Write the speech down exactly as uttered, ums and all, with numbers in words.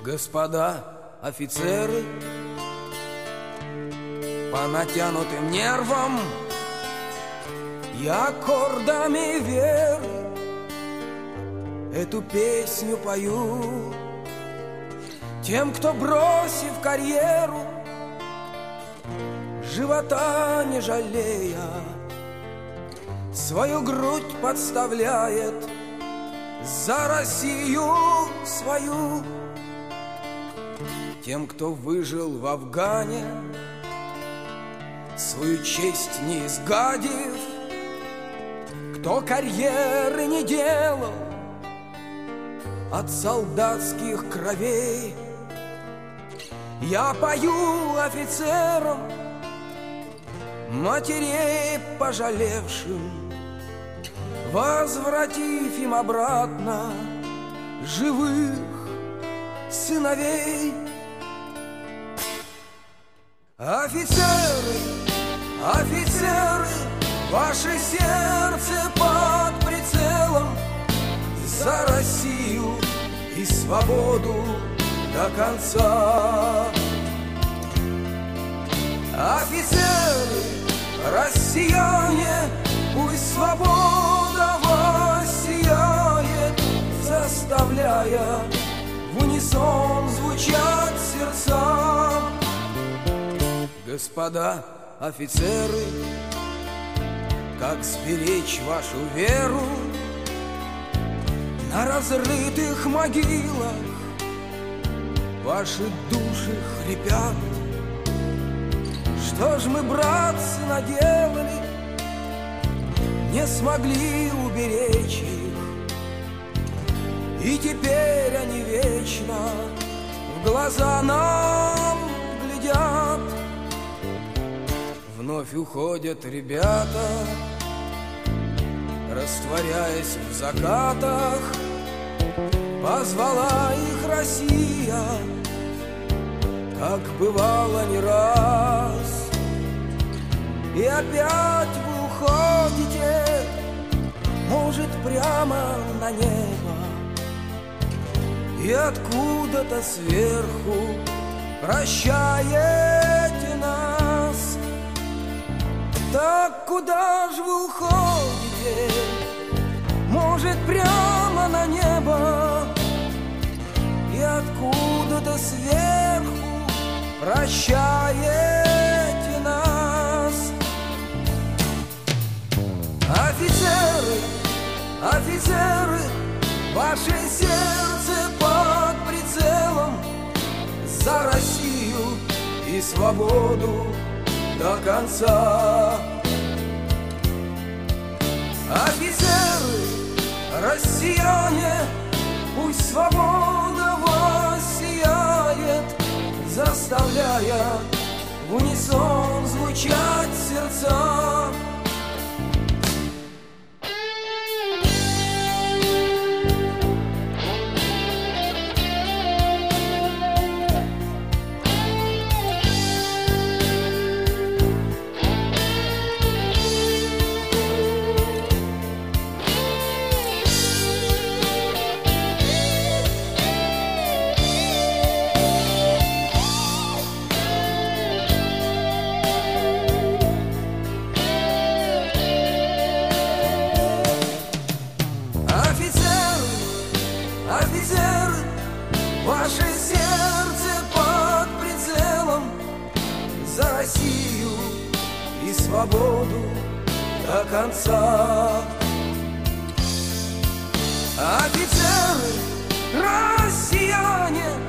Господа офицеры, по натянутым нервам я аккордами веры эту песню пою тем, кто, бросив карьеру, живота не жалея, свою грудь подставляет за Россию свою. Тем, кто выжил в Афгане, свою честь не изгадив, кто карьеры не делал от солдатских кровей, я пою офицерам, матерей пожалевшим, возвратив им обратно живых сыновей. Офицеры, офицеры, ваше сердце под прицелом, за Россию и свободу до конца. Офицеры, россияне, пусть свобода воссияет, заставляя в унисон звучать сердца. Господа офицеры, как сберечь вашу веру на разрытых могилах? Ваши души хрипят. Что ж мы, братцы, наделали, не смогли уберечь их, и теперь они вечно в глаза нам глядят. Вновь уходят ребята, растворяясь в закатах, позвала их Россия, как бывало не раз. И опять вы уходите, может, прямо на небо, и откуда-то сверху прощаете нас. Так куда ж вы уходите? Может, прямо на небо, и откуда-то сверху прощаете нас. Офицеры, офицеры, ваше сердце под прицелом, за Россию и свободу до конца. Офицеры, россияне, пусть свобода воссияет, заставляя в унисон звучать сердца. Офицеры, ваше сердце под прицелом, за Россию и свободу до конца. Офицеры, россияне,